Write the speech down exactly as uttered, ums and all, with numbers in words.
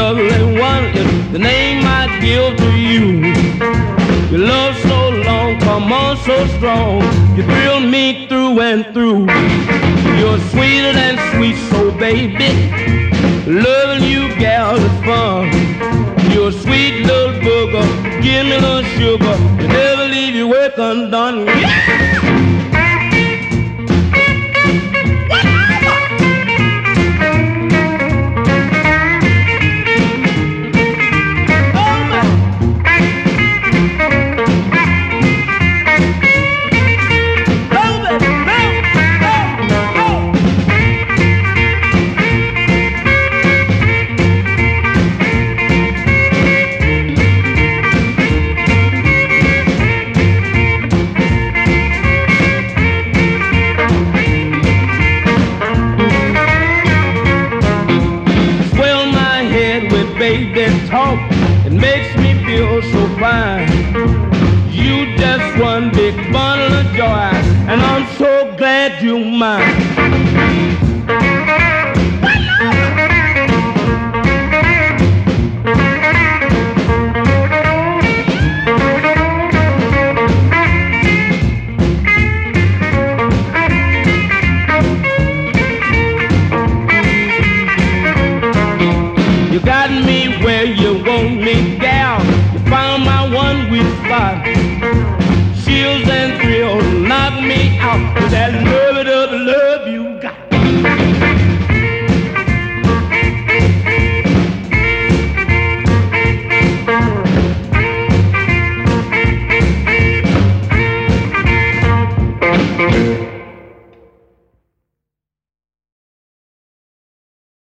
lovely one is the name I give to you. Your love so long, come on so strong, you thrill me through and through. You're sweeter than sweet, so baby, loving you, gal, is fun. You're a sweet little booger, give me a little sugar, you never leave your work undone. Baby, talk, it makes me feel so fine. You just one big bundle of joy, and I'm so glad you're mine.